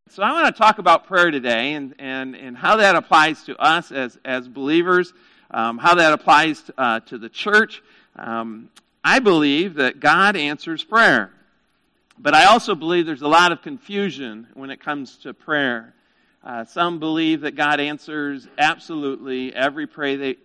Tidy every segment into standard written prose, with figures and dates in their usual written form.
So I want to talk about prayer today and how that applies to us as believers, how that applies to the church. I believe that God answers prayer, but I also believe there's a lot of confusion when it comes to prayer. Some believe that God answers absolutely every prayer they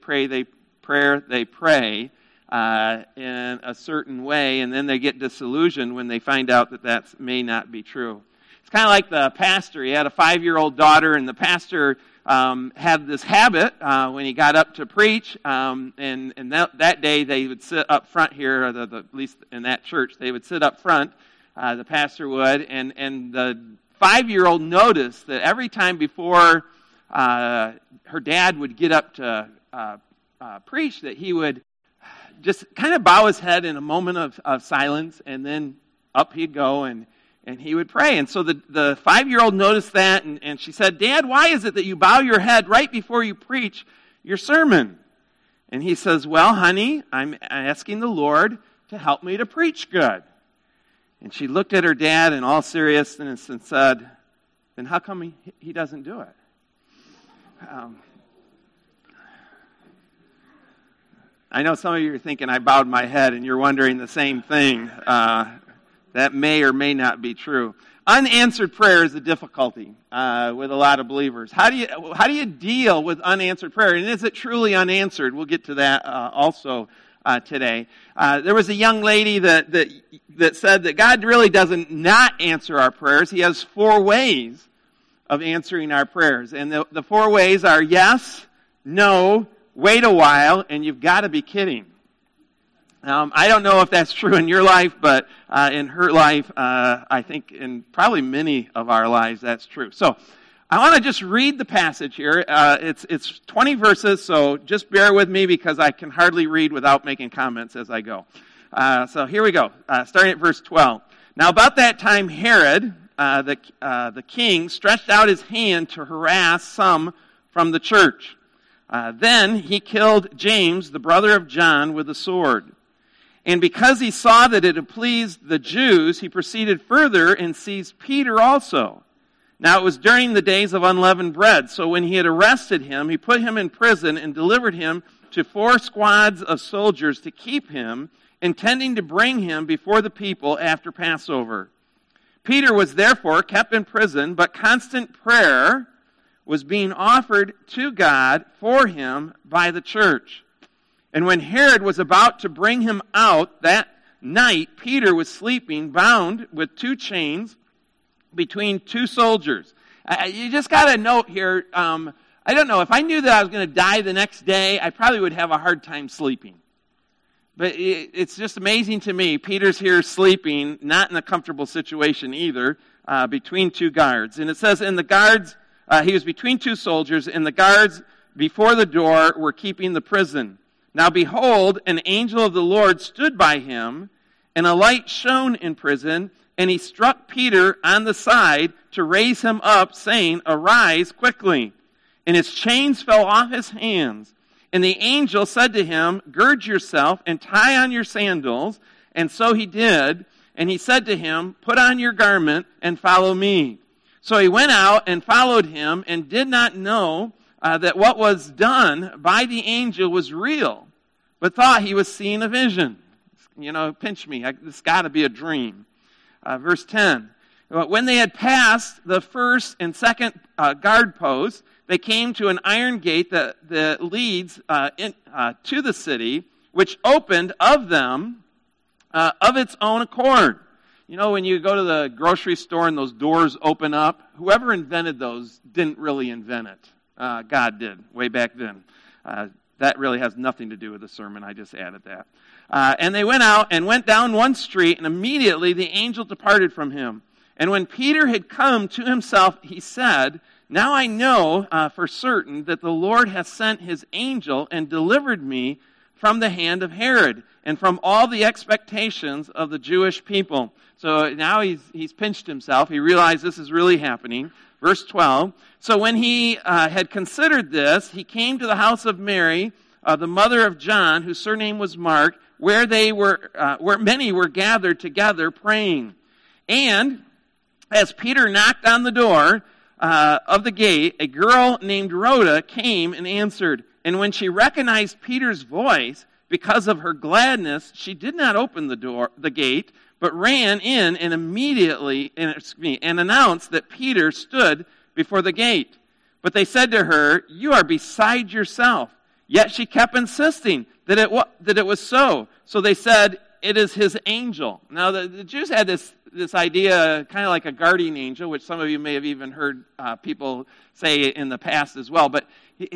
pray in a certain way, and then they get disillusioned when they find out that may not be true. It's kind of like the pastor. He had a 5-year-old daughter, and the pastor had this habit when he got up to preach, and that day they would sit up front here, or at least in that church, they would sit up front, the pastor would, and the 5-year-old noticed that every time before her dad would get up to preach, that he would just kind of bow his head in a moment of silence, and then up he'd go, and he would pray. And so the 5-year-old noticed that, and she said, "Dad, why is it that you bow your head right before you preach your sermon?" And he says, "Well, honey, I'm asking the Lord to help me to preach good." And she looked at her dad in all seriousness and said, "Then how come he doesn't do it?" I know some of you are thinking I bowed my head, and you're wondering the same thing. That may or may not be true. Unanswered prayer is a difficulty with a lot of believers. How do you deal with unanswered prayer? And is it truly unanswered? We'll get to that also today. There was a young lady that said that God really doesn't not answer our prayers. He has 4 ways of answering our prayers. And the 4 ways are yes, no, wait a while, and you've got to be kidding. I don't know if that's true in your life, but in her life, I think in probably many of our lives, that's true. So I want to just read the passage here. It's 20 verses, so just bear with me because I can hardly read without making comments as I go. So here we go, starting at verse 12. Now about that time, Herod, the king, stretched out his hand to harass some from the church. Then he killed James, the brother of John, with a sword. And because he saw that it had pleased the Jews, he proceeded further and seized Peter also. Now it was during the days of unleavened bread, so when he had arrested him, he put him in prison and delivered him to 4 squads of soldiers to keep him, intending to bring him before the people after Passover. Peter was therefore kept in prison, but constant prayer was being offered to God for him by the church. And when Herod was about to bring him out that night, Peter was sleeping, bound with 2 chains between 2 soldiers. You just got to note here, I don't know, if I knew that I was going to die the next day, I probably would have a hard time sleeping. But it's just amazing to me. Peter's here sleeping, not in a comfortable situation either, between 2 guards. And it says, in the guards, he was between 2 soldiers, and the guards before the door were keeping the prison. Now behold, an angel of the Lord stood by him, and a light shone in prison, and he struck Peter on the side to raise him up, saying, "Arise quickly." And his chains fell off his hands. And the angel said to him, "Gird yourself and tie on your sandals." And so he did. And he said to him, "Put on your garment and follow me." So he went out and followed him, and did not know that what was done by the angel was real, but thought he was seeing a vision. Pinch me. This got to be a dream. Verse 10. When they had passed the first and second guard posts, they came to an iron gate that leads to the city, which opened of its own accord. When you go to the grocery store and those doors open up, whoever invented those didn't really invent it. God did, way back then. That really has nothing to do with the sermon. I just added that. And they went out and went down one street, and immediately the angel departed from him. And when Peter had come to himself, he said, "Now I know for certain that the Lord has sent his angel and delivered me from the hand of Herod and from all the expectations of the Jewish people." So now he's pinched himself. He realized this is really happening. Verse 12, so when he had considered this, he came to the house of Mary, the mother of John, whose surname was Mark, where many were gathered together praying. And As Peter knocked on the door of the gate, a girl named Rhoda came and answered. And when she recognized Peter's voice, because of her gladness, she did not open the gate, but ran in and immediately and announced that Peter stood before the gate. But they said to her, "You are beside yourself." Yet she kept insisting that it was so. So they said, "It is his angel." Now the Jews had this idea, kind of like a guardian angel, which some of you may have even heard people say in the past as well. But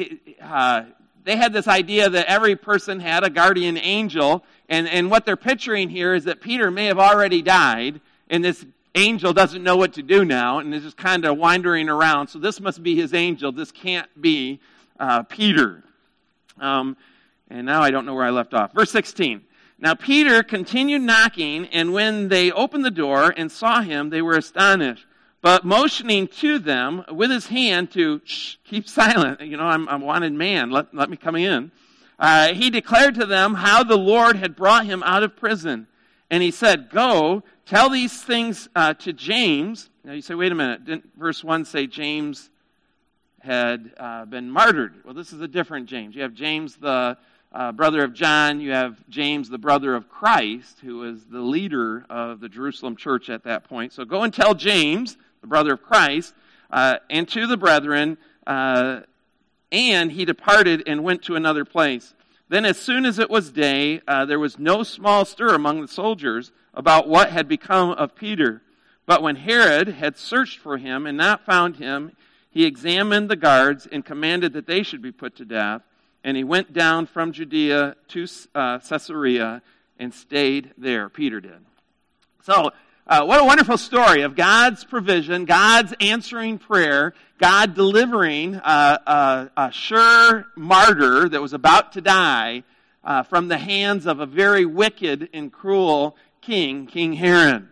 they had this idea that every person had a guardian angel, and what they're picturing here is that Peter may have already died, and this angel doesn't know what to do now, and is just kind of wandering around. So this must be his angel. This can't be Peter. And now I don't know where I left off. Verse 16. Now Peter continued knocking, and when they opened the door and saw him, they were astonished. But motioning to them with his hand to keep silent, I'm a wanted man, let me come in, he declared to them how the Lord had brought him out of prison. And he said, "Go, tell these things to James." Now you say, wait a minute, didn't verse 1 say James had been martyred? Well, this is a different James. You have James the brother of John. You have James the brother of Christ, who was the leader of the Jerusalem church at that point. So go and tell James, the brother of Christ, and to the brethren, and he departed and went to another place. Then as soon as it was day, there was no small stir among the soldiers about what had become of Peter. But when Herod had searched for him and not found him, he examined the guards and commanded that they should be put to death. And he went down from Judea to Caesarea and stayed there. Peter did. So, what a wonderful story of God's provision, God's answering prayer, God delivering a sure martyr that was about to die from the hands of a very wicked and cruel king, King Herod.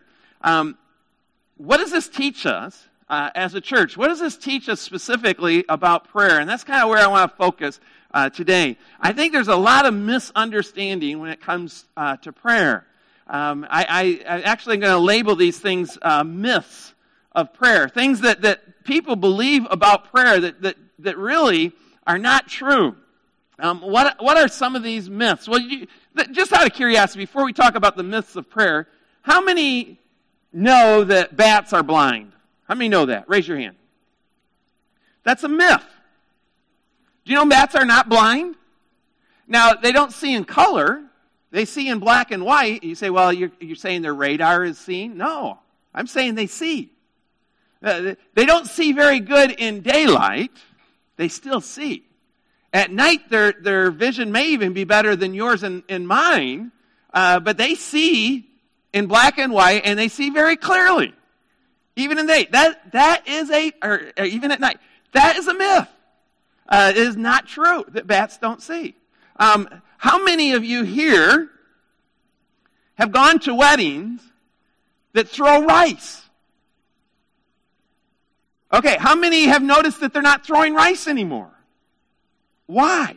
What does this teach us as a church? What does this teach us specifically about prayer? And that's kind of where I want to focus today. I think there's a lot of misunderstanding when it comes to prayer. I actually am going to label these things myths of prayer, things that people believe about prayer that really are not true. What are some of these myths? Well, just out of curiosity, before we talk about the myths of prayer, how many know that bats are blind? How many know that? Raise your hand. That's a myth. Do you know bats are not blind? Now, they don't see in color. They see in black and white. You say, well, you're saying their radar is seeing? No, I'm saying they see. They don't see very good in daylight. They still see. At night, their vision may even be better than yours and mine, but they see in black and white, and they see very clearly. Even in the day. That is even at night. That is a myth. It is not true that bats don't see. How many of you here have gone to weddings that throw rice? Okay, how many have noticed that they're not throwing rice anymore? Why?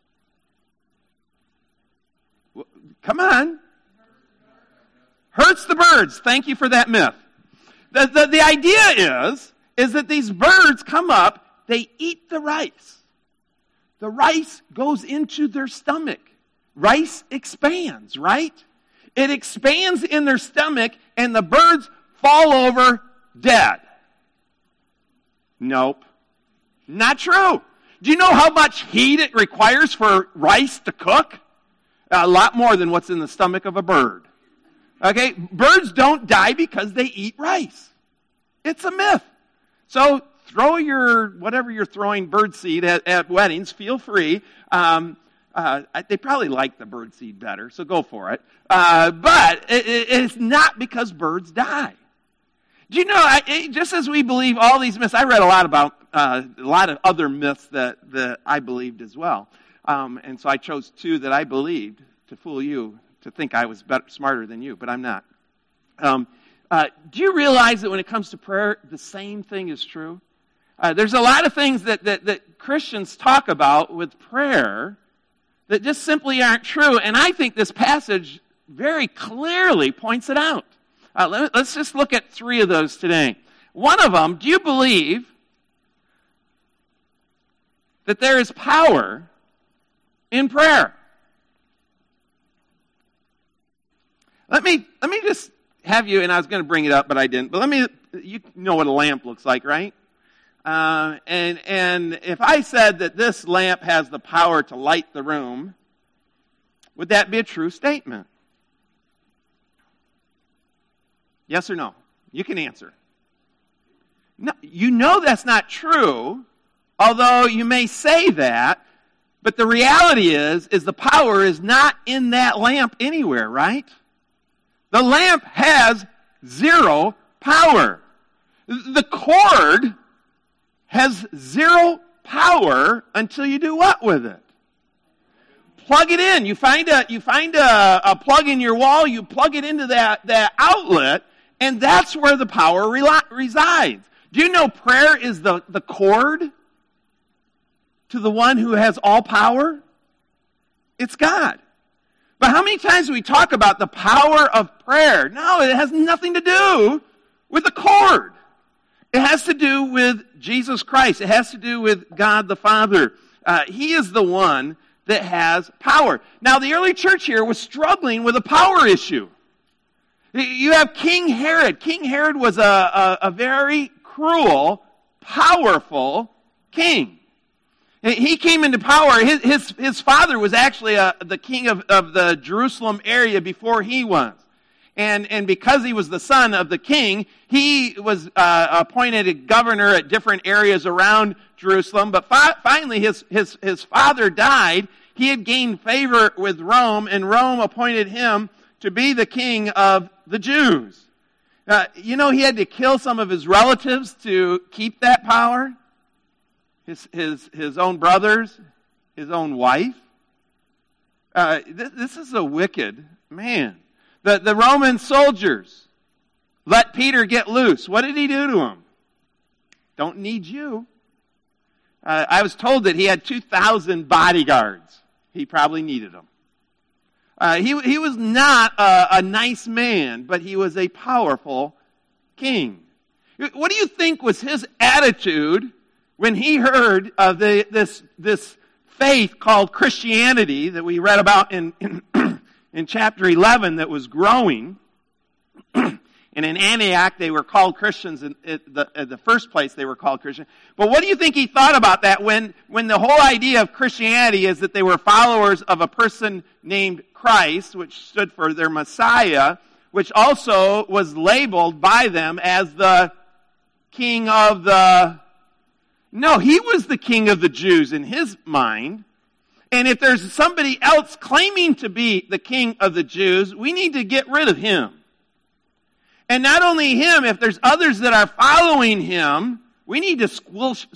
Come on. Hurts the birds. Thank you for that myth. The idea is that these birds come up, they eat the rice. The rice goes into their stomach. Rice expands, right? It expands in their stomach, and the birds fall over dead. Nope. Not true. Do you know how much heat it requires for rice to cook? A lot more than what's in the stomach of a bird. Okay? Birds don't die because they eat rice. It's a myth. So throw whatever you're throwing bird seed at weddings, feel free. They probably like the bird seed better, so go for it. But it's not because birds die. Do you know, just as we believe all these myths, I read a lot about a lot of other myths that I believed as well. And so I chose two that I believed to fool you, to think I was smarter than you, but I'm not. Do you realize that when it comes to prayer, the same thing is true? There's a lot of things that Christians talk about with prayer that just simply aren't true, and I think this passage very clearly points it out. Let's just look at three of those today. One of them, do you believe that there is power in prayer? Let me just have you, and I was going to bring it up, but I didn't. But you know what a lamp looks like, right? And if I said that this lamp has the power to light the room, would that be a true statement? Yes or no? You can answer. No, you know that's not true, although you may say that, but the reality is the power is not in that lamp anywhere, right? The lamp has zero power. The cord has zero power until you do what with it? Plug it in. You find a plug in your wall, you plug it into that outlet, and that's where the power resides. Do you know prayer is the cord to the one who has all power? It's God. But how many times do we talk about the power of prayer? No, it has nothing to do with the cord. It has to do with Jesus Christ. It has to do with God the Father. He is the one that has power. Now, the early church here was struggling with a power issue. You have King Herod. King Herod was a very cruel, powerful king. He came into power. His father was actually the king of the Jerusalem area before he was. And because he was the son of the king, he was appointed a governor at different areas around Jerusalem. But finally, his father died. He had gained favor with Rome, and Rome appointed him to be the king of the Jews. He had to kill some of his relatives to keep that power. His own brothers, his own wife. This is a wicked man. The Roman soldiers let Peter get loose. What did he do to him? Don't need you. I was told that he had 2,000 bodyguards. He probably needed them. He was not a nice man, but he was a powerful king. What do you think was his attitude when he heard of this faith called Christianity that we read about in chapter 11 that was growing? And in Antioch, they were called Christians. In the first place, they were called Christians. But what do you think he thought about that when the whole idea of Christianity is that they were followers of a person named Christ, which stood for their Messiah, which also was labeled by them as the king of the... No, he was the king of the Jews in his mind. And if there's somebody else claiming to be the king of the Jews, we need to get rid of him. And not only him, if there's others that are following him, we need to squish.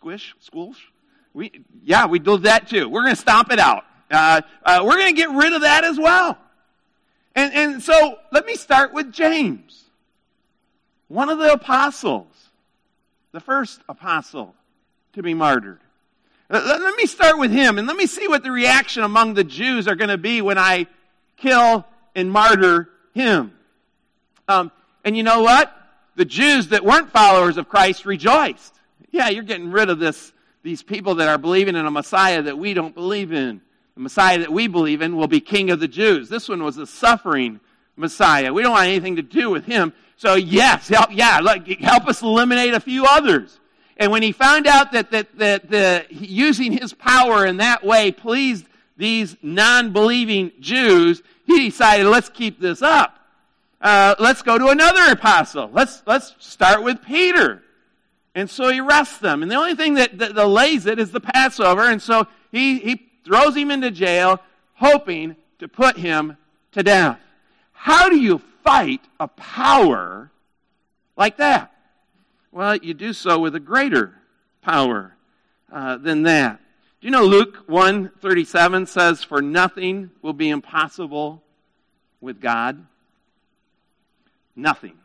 We do that too. We're going to stomp it out. We're going to get rid of that as well. And so let me start with James, one of the apostles, the first apostle to be martyred. Let me start with him, and let me see what the reaction among the Jews are going to be when I kill and martyr him. And you know what? The Jews that weren't followers of Christ rejoiced. Yeah, you're getting rid of these people that are believing in a Messiah that we don't believe in. The Messiah that we believe in will be King of the Jews. This one was a suffering Messiah. We don't want anything to do with him. So yes, help us eliminate a few others. And when he found out that using his power in that way pleased these non-believing Jews, he decided, let's keep this up. Let's go to another apostle. Let's start with Peter. And so he arrests them. And the only thing that delays it is the Passover. And so he throws him into jail, hoping to put him to death. How do you fight a power like that? Well, you do so with a greater power than that. Do you know Luke 1:37 says, "For nothing will be impossible with God"? Nothing.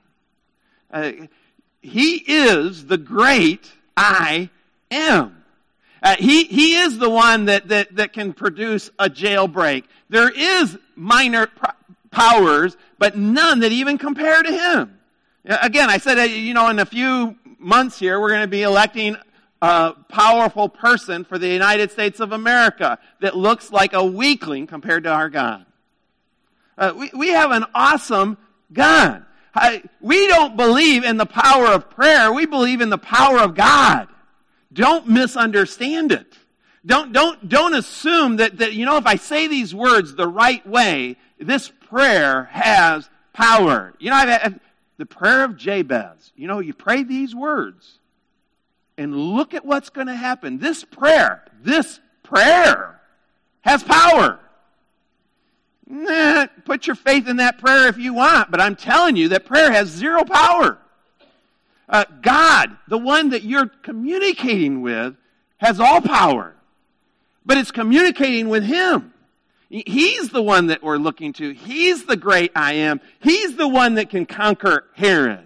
He is the great I am. He is the one that can produce a jailbreak. There is minor powers, but none that even compare to him. Again, I said, in a few months here, we're going to be electing a powerful person for the United States of America that looks like a weakling compared to our God. We have an awesome God. We don't believe in the power of prayer. We believe in the power of God. Don't misunderstand it. Don't assume that if I say these words the right way, this prayer has power. The prayer of Jabez. You pray these words and look at what's going to happen. This prayer has power. Put your faith in that prayer if you want, but I'm telling you that prayer has zero power. God, the one that you're communicating with, has all power. But it's communicating with Him. He's the one that we're looking to. He's the great I am. He's the one that can conquer Herod.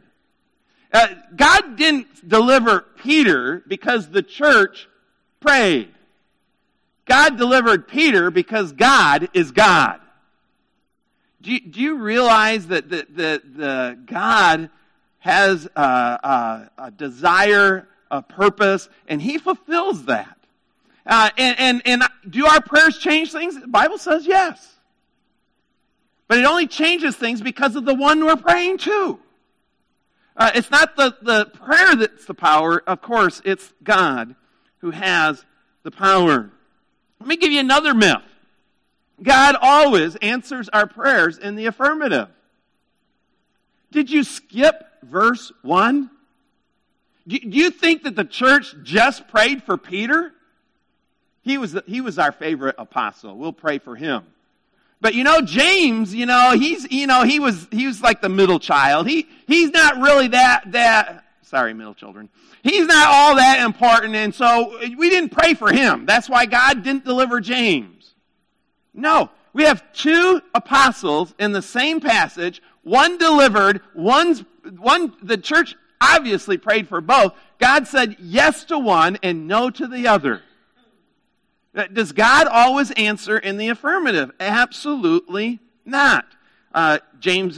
God didn't deliver Peter because the church prayed. God delivered Peter because God is God. Do you realize that the God has a desire, a purpose, and He fulfills that? And do our prayers change things? The Bible says yes. But it only changes things because of the one we're praying to. It's not the prayer that's the power. Of course, it's God who has the power. Let me give you another myth. God always answers our prayers in the affirmative. Did you skip verse 1? Do you think that the church just prayed for Peter? He was our favorite apostle. We'll pray for him. But James, he was like the middle child. He's not really that sorry, middle children. He's not all that important, and so we didn't pray for him. That's why God didn't deliver James. No, we have two apostles in the same passage. One delivered, the church obviously prayed for both. God said yes to one and no to the other. Does God always answer in the affirmative? Absolutely not. Acts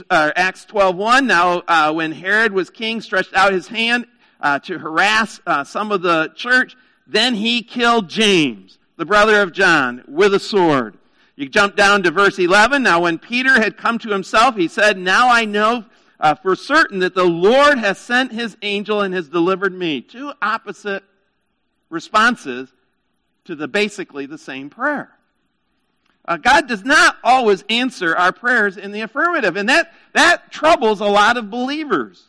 12:1. Now, when Herod was king, stretched out his hand to harass some of the church, then he killed James, the brother of John, with a sword. You jump down to verse 11. Now, when Peter had come to himself, he said, "Now I know for certain that the Lord has sent His angel and has delivered me." Two opposite responses to basically the same prayer. God does not always answer our prayers in the affirmative, and that troubles a lot of believers.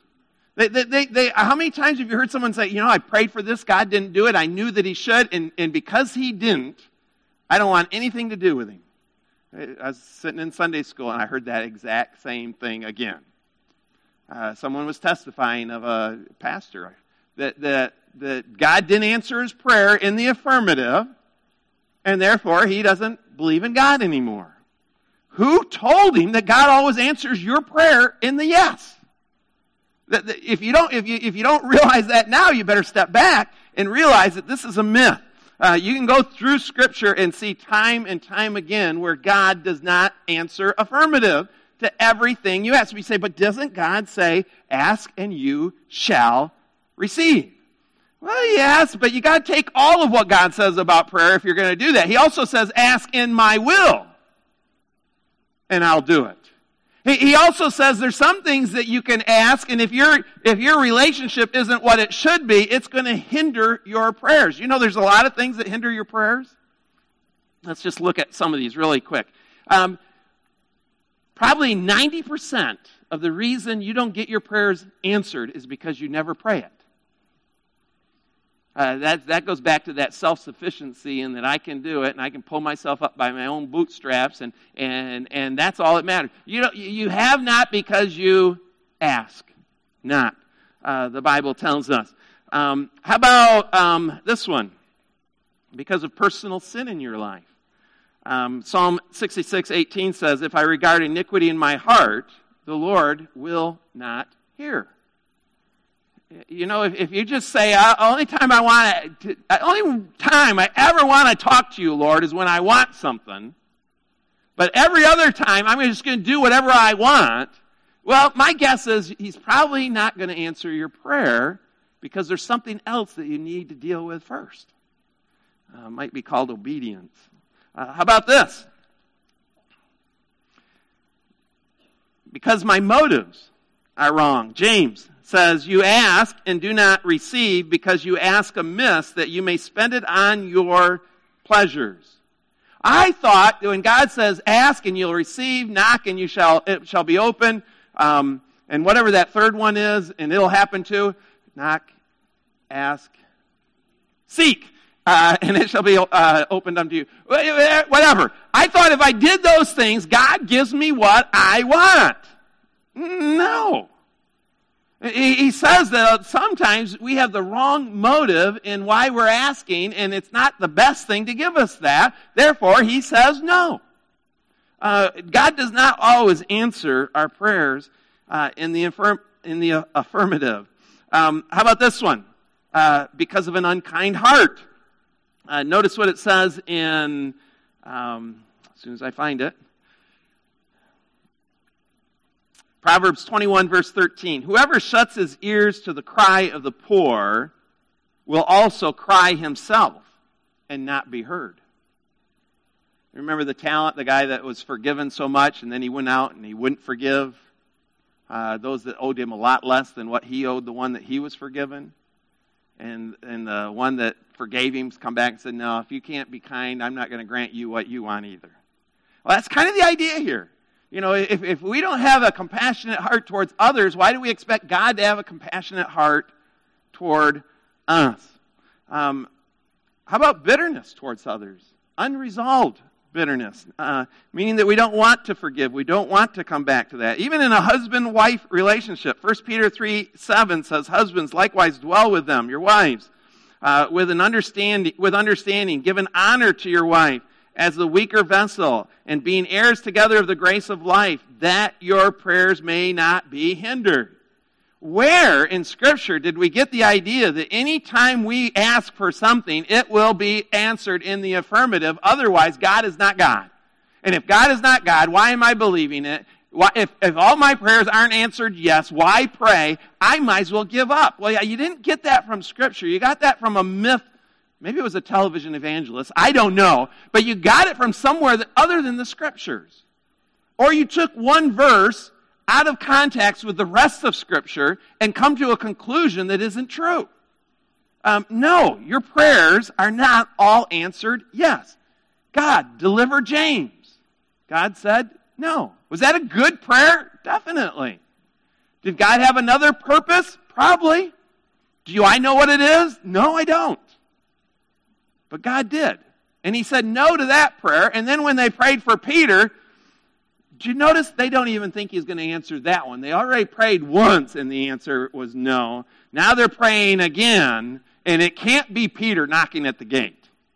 How many times have you heard someone say, I prayed for this, God didn't do it, I knew that He should, and because He didn't, I don't want anything to do with Him. I was sitting in Sunday school and I heard that exact same thing again. Someone was testifying of a pastor that God didn't answer his prayer in the affirmative, and therefore he doesn't believe in God anymore. Who told him that God always answers your prayer in the yes? If you don't realize that now, you better step back and realize that this is a myth. You can go through Scripture and see time and time again where God does not answer affirmative to everything you ask. We say, but doesn't God say, ask and you shall receive? Well, yes, but you got to take all of what God says about prayer if you're going to do that. He also says, ask in my will, and I'll do it. He also says there's some things that you can ask, and if your relationship isn't what it should be, it's going to hinder your prayers. There's a lot of things that hinder your prayers. Let's just look at some of these really quick. Probably 90% of the reason you don't get your prayers answered is because you never pray it. That goes back to that self-sufficiency and that I can do it and I can pull myself up by my own bootstraps and that's all that matters. You have not because you ask not. The Bible tells us. How about this one? Because of personal sin in your life. Psalm 66:18 says, "If I regard iniquity in my heart, the Lord will not hear." If you just say, only time I ever want to talk to you, Lord, is when I want something, but every other time I'm just going to do whatever I want, Well, my guess is he's probably not going to answer your prayer because there's something else that you need to deal with first. Might be called obedience. How about this? Because my motives are wrong. James says, you ask and do not receive because you ask amiss that you may spend it on your pleasures. I thought that when God says, ask and you'll receive, knock and it shall be open, and whatever that third one is, and it'll happen too, knock, ask, seek, and it shall be opened unto you. Whatever. I thought if I did those things, God gives me what I want. No. He says that sometimes we have the wrong motive in why we're asking, and it's not the best thing to give us that. Therefore, he says no. God does not always answer our prayers in the affirmative. How about this one? Because of an unkind heart. Notice what it says in, as soon as I find it, Proverbs 21, verse 13. Whoever shuts his ears to the cry of the poor will also cry himself and not be heard. Remember the guy that was forgiven so much, and then he went out and he wouldn't forgive those that owed him a lot less than what he owed the one that he was forgiven? And the one that forgave him come back and said, no, if you can't be kind, I'm not going to grant you what you want either. Well, that's kind of the idea here. You know, if we don't have a compassionate heart towards others, why do we expect God to have a compassionate heart toward us? How about bitterness towards others? Unresolved bitterness, meaning that we don't want to forgive. We don't want to come back to that. Even in a husband-wife relationship, 1 Peter 3:7 says, husbands, likewise dwell with them, your wives, with understanding, give an honor to your wife as the weaker vessel, and being heirs together of the grace of life, that your prayers may not be hindered. Where in Scripture did we get the idea that any time we ask for something, it will be answered in the affirmative? Otherwise, God is not God. And if God is not God, why am I believing it? If all my prayers aren't answered yes, why pray? I might as well give up. Well, yeah, you didn't get that from Scripture. You got that from a myth. Maybe it was a television evangelist. I don't know. But you got it from somewhere other than the Scriptures. Or you took one verse out of context with the rest of Scripture and come to a conclusion that isn't true. No, your prayers are not all answered yes. God, deliver James. God said no. Was that a good prayer? Definitely. Did God have another purpose? Probably. Do I know what it is? No, I don't. But God did. And he said no to that prayer. And then when they prayed for Peter, did you notice they don't even think he's going to answer that one? They already prayed once and the answer was no. Now they're praying again, and it can't be Peter knocking at the gate.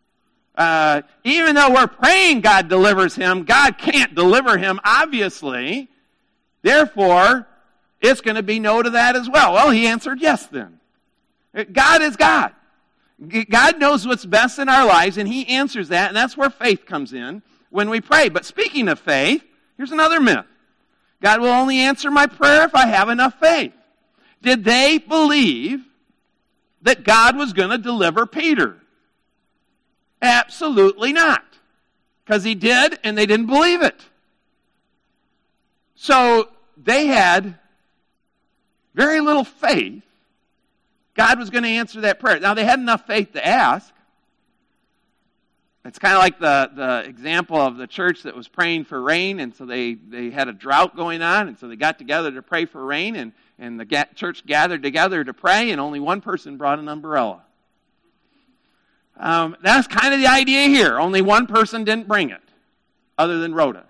Even though we're praying God delivers him, God can't deliver him, obviously. Therefore, it's going to be no to that as well. Well, he answered yes then. God is God. God knows what's best in our lives, and he answers that, and that's where faith comes in when we pray. But speaking of faith, here's another myth. God will only answer my prayer if I have enough faith. Did they believe that God was going to deliver Peter? Absolutely not. Because he did, and they didn't believe it. So they had very little faith God was going to answer that prayer. Now, they had enough faith to ask. It's kind of like the example of the church that was praying for rain, and so they had a drought going on, and so they got together to pray for rain, and the church gathered together to pray, and only one person brought an umbrella. That's kind of the idea here. Only one person didn't bring it, other than Rhoda.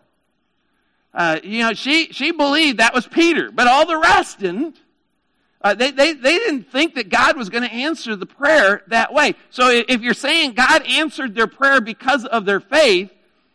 She believed that was Peter, but all the rest didn't. They didn't think that God was going to answer the prayer that way. So if you're saying God answered their prayer because of their faith,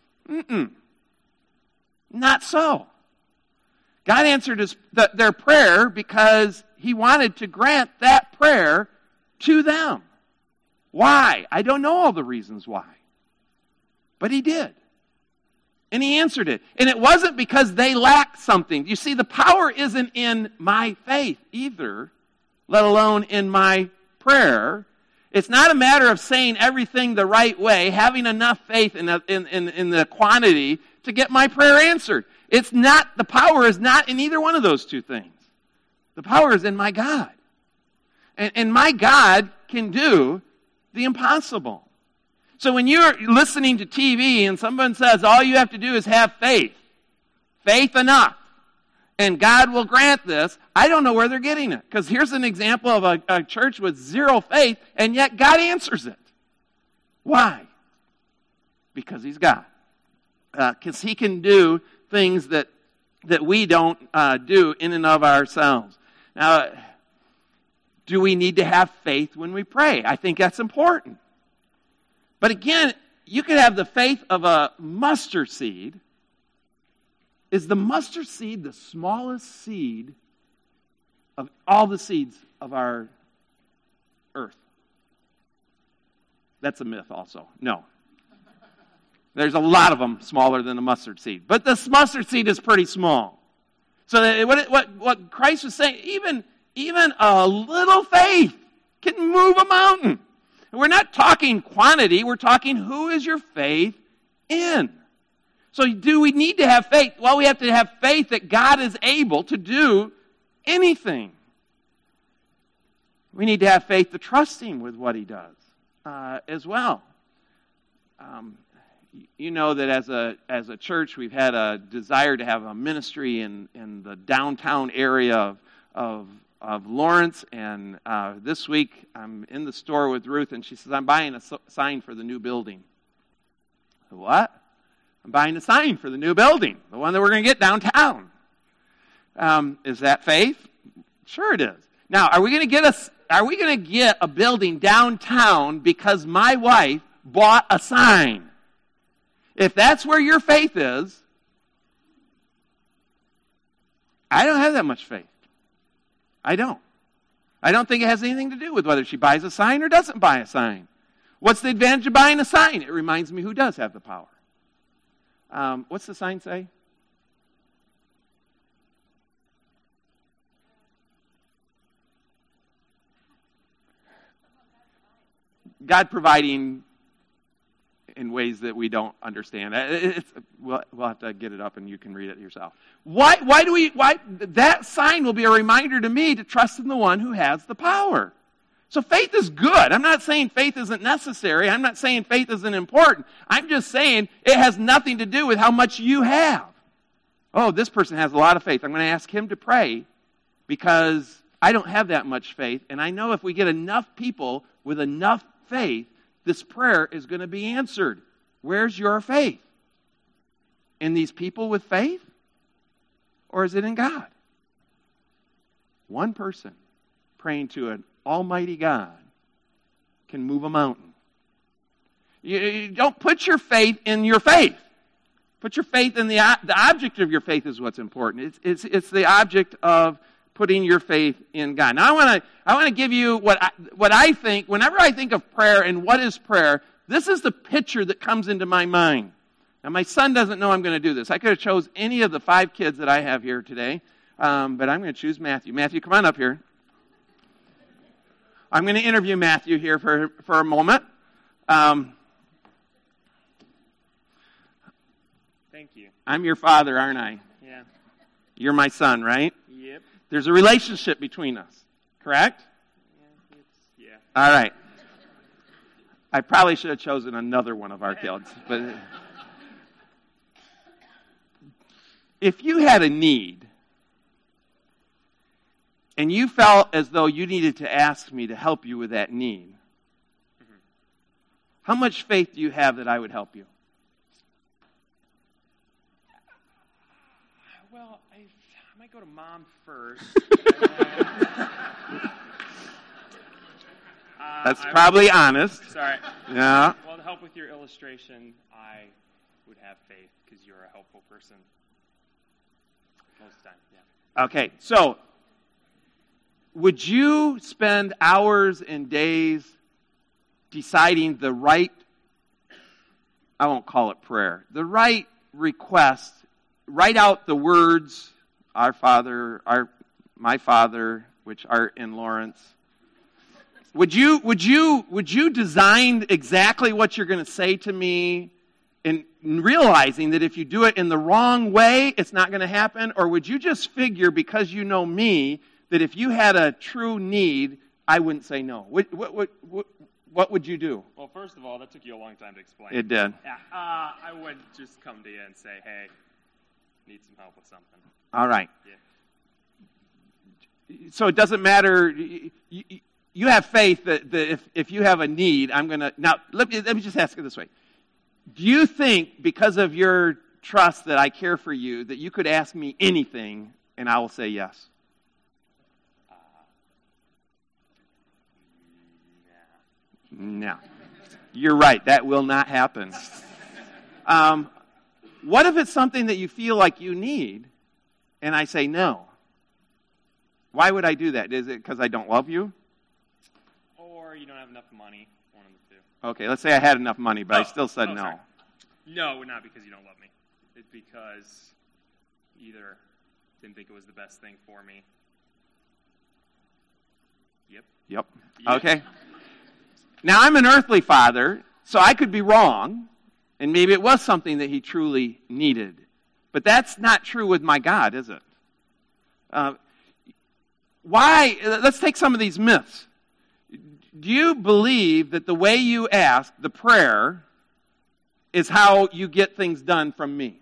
not so. God answered their prayer because he wanted to grant that prayer to them. Why? I don't know all the reasons why. But he did. And he answered it. And it wasn't because they lacked something. You see, the power isn't in my faith either, let alone in my prayer. It's not a matter of saying everything the right way, having enough faith in the quantity to get my prayer answered. It's not, the power is not in either one of those two things. The power is in my God. And my God can do the impossible. So when you're listening to TV and someone says all you have to do is have faith enough, and God will grant this, I don't know where they're getting it. Because here's an example of a church with zero faith, and yet God answers it. Why? Because He's God. Because He can do things that we don't do in and of ourselves. Now, do we need to have faith when we pray? I think that's important. But again, you could have the faith of a mustard seed. Is the mustard seed the smallest seed of all the seeds of our earth? That's a myth also. No. There's a lot of them smaller than a mustard seed. But this mustard seed is pretty small. So what Christ was saying, even a little faith can move a mountain. And we're not talking quantity, we're talking who is your faith in. So do we need to have faith? Well, we have to have faith that God is able to do anything. We need to have faith to trust Him with what He does as well. You know that as a church, we've had a desire to have a ministry in the downtown area of Lawrence, and this week I'm in the store with Ruth, and she says, I'm buying a sign for the new building. What? I'm buying a sign for the new building, the one that we're going to get downtown. Is that faith? Sure it is. Now, are we going to get a building downtown because my wife bought a sign? If that's where your faith is, I don't have that much faith. I don't think it has anything to do with whether she buys a sign or doesn't buy a sign. What's the advantage of buying a sign? It reminds me who does have the power. What's the sign say? God providing in ways that we don't understand. We'll have to get it up and you can read it yourself. Why that sign will be a reminder to me to trust in the one who has the power. So faith is good. I'm not saying faith isn't necessary. I'm not saying faith isn't important. I'm just saying it has nothing to do with how much you have. Oh, this person has a lot of faith. I'm going to ask him to pray because I don't have that much faith. And I know if we get enough people with enough faith, this prayer is going to be answered. Where's your faith? In these people with faith? Or is it in God? One person praying to an almighty God can move a mountain. You don't put your faith in your faith. Put your faith in the object of your faith is what's important. It's the object of putting your faith in God. Now I want to give you what I think, whenever I think of prayer and what is prayer, this is the picture that comes into my mind. Now my son doesn't know I'm going to do this. I could have chose any of the 5 kids that I have here today, but I'm going to choose Matthew. Matthew, come on up here. I'm going to interview Matthew here for a moment. Thank you. I'm your father, aren't I? Yeah. You're my son, right? Yep. There's a relationship between us, correct? Yeah. All right. I probably should have chosen another one of our kids. But if you had a need, and you felt as though you needed to ask me to help you with that need, how much faith do you have that I would help you? Well, I might go to Mom first. That's probably honest. Sorry. Yeah. Well, to help with your illustration, I would have faith because you're a helpful person most of the time. Yeah. Okay, so would you spend hours and days deciding the right, I won't call it prayer, the right request, write out the words, Our Father, my Father, which art in Lawrence. Would you design exactly what you're going to say to me, and realizing that if you do it in the wrong way, it's not going to happen? Or would you just figure, because you know me, that if you had a true need, I wouldn't say no? What would you do? Well, first of all, that took you a long time to explain. It did. Yeah, I would just come to you and say, hey, need some help with something. All right. Yeah. So it doesn't matter. You have faith that if you have a need, I'm going to... Now, let me just ask it this way. Do you think, because of your trust that I care for you, that you could ask me anything and I will say yes? No. You're right. That will not happen. What if it's something that you feel like you need and I say no? Why would I do that? Is it because I don't love you? Or you don't have enough money, one of the two. Okay, let's say I had enough money, but I still said no. Sorry. No, not because you don't love me. It's because either didn't think it was the best thing for me. Yep. Okay. Now, I'm an earthly father, so I could be wrong, and maybe it was something that he truly needed. But that's not true with my God, is it? Why? Let's take some of these myths. Do you believe that the way you ask, the prayer, is how you get things done from me?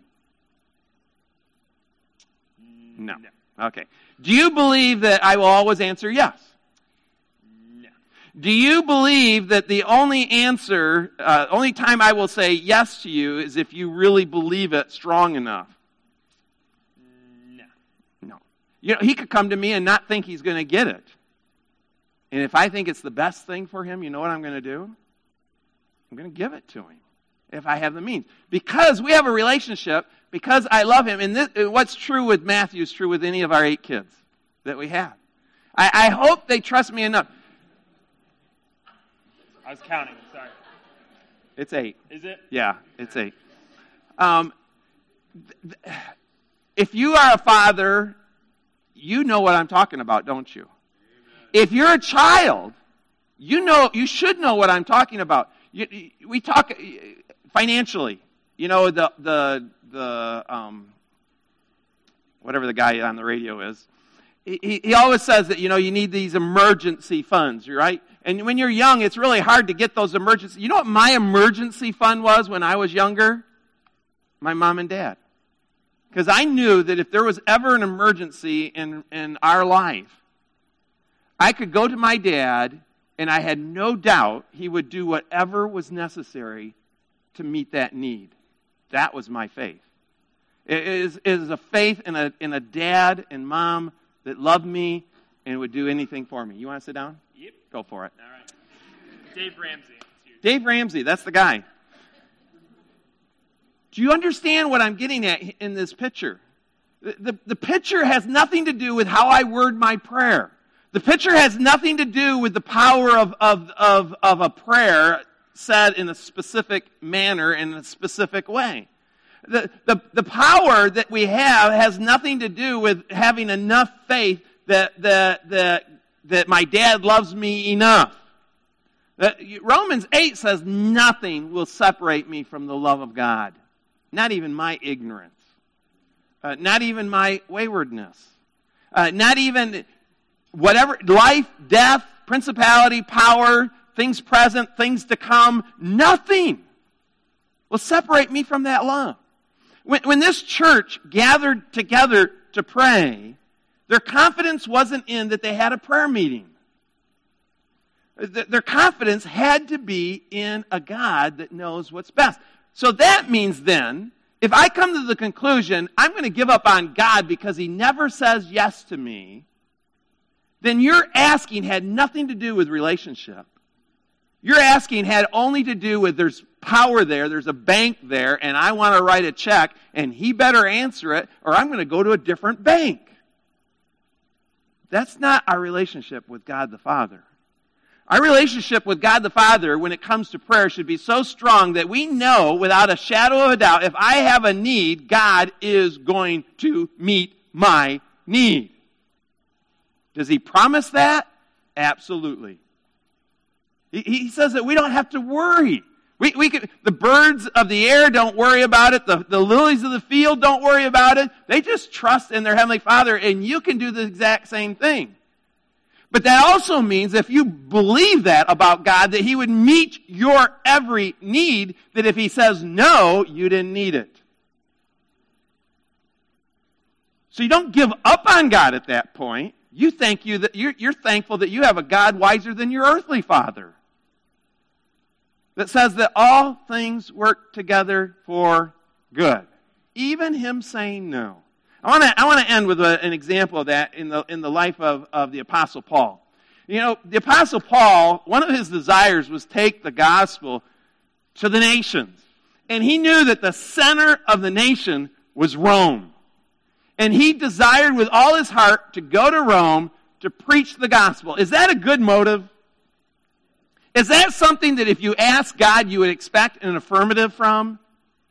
No. Okay. Do you believe that I will always answer yes? No. Do you believe that the only answer, only time I will say yes to you is if you really believe it strong enough? No. You know, he could come to me and not think he's going to get it. And if I think it's the best thing for him, you know what I'm going to do? I'm going to give it to him if I have the means. Because we have a relationship, because I love him. And what's true with Matthew is true with any of our 8 kids that we have. I hope they trust me enough. I was counting, sorry. It's 8. Is it? Yeah, it's 8. If you are a father, you know what I'm talking about, don't you? If you're a child, you should know what I'm talking about. We talk financially. You know, the whatever the guy on the radio is. He always says that, you need these emergency funds, right? And when you're young, it's really hard to get those emergency. You know what my emergency fund was when I was younger? My mom and dad. Because I knew that if there was ever an emergency in our life, I could go to my dad, and I had no doubt he would do whatever was necessary to meet that need. That was my faith. It is a faith in a dad and mom that loved me and would do anything for me. You want to sit down? Yep. Go for it. All right. Dave Ramsey. Dave Ramsey, that's the guy. Do you understand what I'm getting at in this picture? The picture has nothing to do with how I word my prayer. The picture has nothing to do with the power of a prayer said in a specific manner, in a specific way. The power that we have has nothing to do with having enough faith that my dad loves me enough. Romans 8 says nothing will separate me from the love of God. Not even my ignorance. Not even my waywardness. Not even whatever, life, death, principality, power, things present, things to come, nothing will separate me from that love. When this church gathered together to pray, their confidence wasn't in that they had a prayer meeting. Their confidence had to be in a God that knows what's best. So that means then, if I come to the conclusion, I'm going to give up on God because He never says yes to me, then your asking had nothing to do with relationship. Your asking had only to do with there's power there, there's a bank there, and I want to write a check, and He better answer it, or I'm going to go to a different bank. That's not our relationship with God the Father. Our relationship with God the Father when it comes to prayer should be so strong that we know without a shadow of a doubt, if I have a need, God is going to meet my need. Does he promise that? Absolutely. He says that we don't have to worry. The birds of the air don't worry about it. The lilies of the field don't worry about it. They just trust in their Heavenly Father, and you can do the exact same thing. But that also means if you believe that about God, that he would meet your every need, that if he says no, you didn't need it. So you don't give up on God at that point. You're thankful that you have a God wiser than your earthly father, that says that all things work together for good. Even him saying no. I want to end with an example of that in the life of the Apostle Paul. You know, the Apostle Paul, one of his desires was take the gospel to the nations. And he knew that the center of the nation was Rome. And he desired with all his heart to go to Rome to preach the gospel. Is that a good motive? Is that something that if you ask God, you would expect an affirmative from?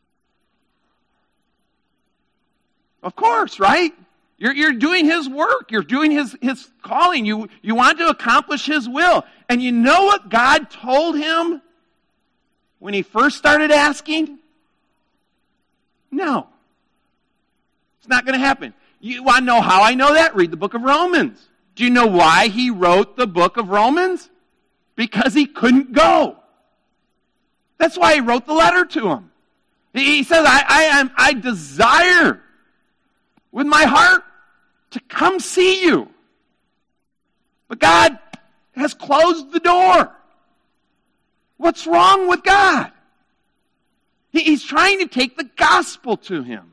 Of course, right? You're doing his work. You're doing his calling. You want to accomplish his will. And you know what God told him when he first started asking? No. It's not going to happen. You want to know how I know that? Read the book of Romans. Do you know why he wrote the book of Romans? Because he couldn't go. That's why he wrote the letter to him. He says, I desire with my heart to come see you. But God has closed the door. What's wrong with God? He's trying to take the gospel to him.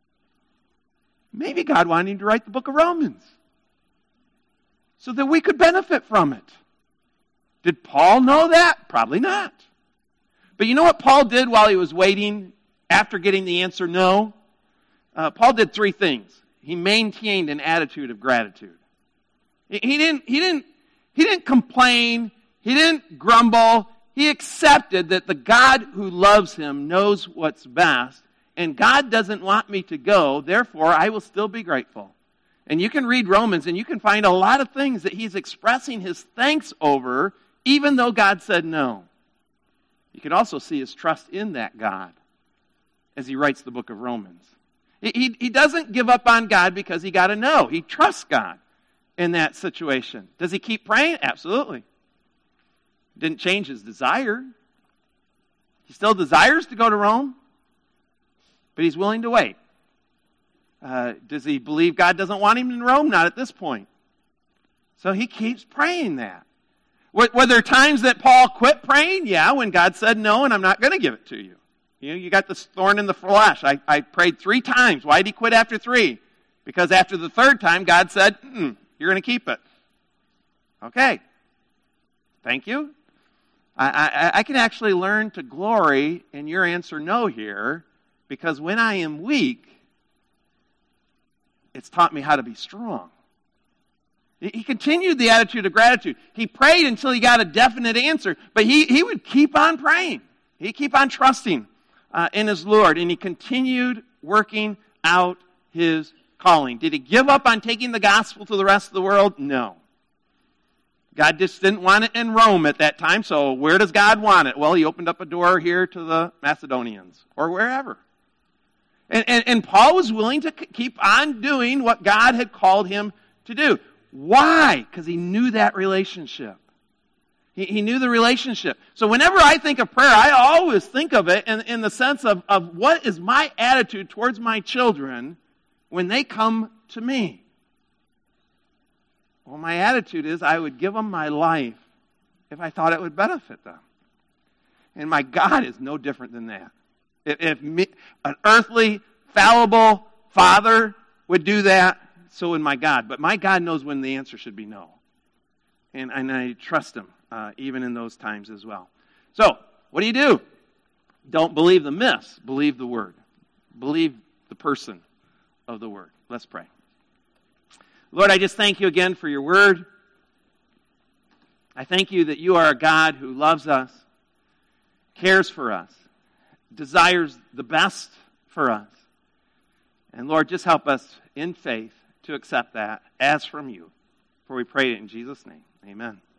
Maybe God wanted him to write the book of Romans so that we could benefit from it. Did Paul know that? Probably not. But you know what Paul did while he was waiting after getting the answer no? Paul did three things. He maintained an attitude of gratitude. He didn't complain. He didn't grumble. He accepted that the God who loves him knows what's best, and God doesn't want me to go, therefore I will still be grateful. And you can read Romans and you can find a lot of things that he's expressing his thanks over, even though God said no. You can also see his trust in that God as he writes the book of Romans. He doesn't give up on God because he got a no. He trusts God in that situation. Does he keep praying? Absolutely. Didn't change his desire. He still desires to go to Rome, but he's willing to wait. Does he believe God doesn't want him in Rome? Not at this point. So he keeps praying that. Were there times that Paul quit praying? Yeah, when God said no and I'm not going to give it to you. You got this thorn in the flesh. I prayed 3 times. Why did he quit after 3? Because after the 3rd time, God said, you're going to keep it. Okay. Thank you. I can actually learn to glory in your answer no here, because when I am weak, it's taught me how to be strong. He continued the attitude of gratitude. He prayed until he got a definite answer, but he would keep on praying. He'd keep on trusting in his Lord, and he continued working out his calling. Did he give up on taking the gospel to the rest of the world? No. God just didn't want it in Rome at that time, so where does God want it? Well, he opened up a door here to the Macedonians, or wherever. And Paul was willing to keep on doing what God had called him to do. Why? Because he knew that relationship. He knew the relationship. So whenever I think of prayer, I always think of it in the sense of what is my attitude towards my children when they come to me. Well, my attitude is I would give them my life if I thought it would benefit them. And my God is no different than that. If an earthly, fallible father would do that, so would my God. But my God knows when the answer should be no. And I trust him, even in those times as well. So, what do? Don't believe the myths. Believe the word. Believe the person of the word. Let's pray. Lord, I just thank you again for your word. I thank you that you are a God who loves us, cares for us, desires the best for us. And Lord, just help us in faith to accept that as from you. For we pray it in Jesus' name. Amen.